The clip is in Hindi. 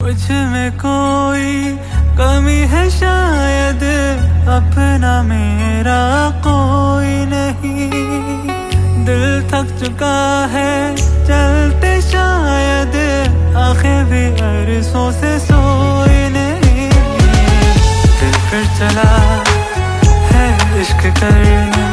मुझ में कोई कमी है शायद, अपना मेरा कोई नहीं। दिल थक चुका है चलते शायद, आंखें भी अरसों से सोई नहीं। दिल फिर चला है इश्क करने,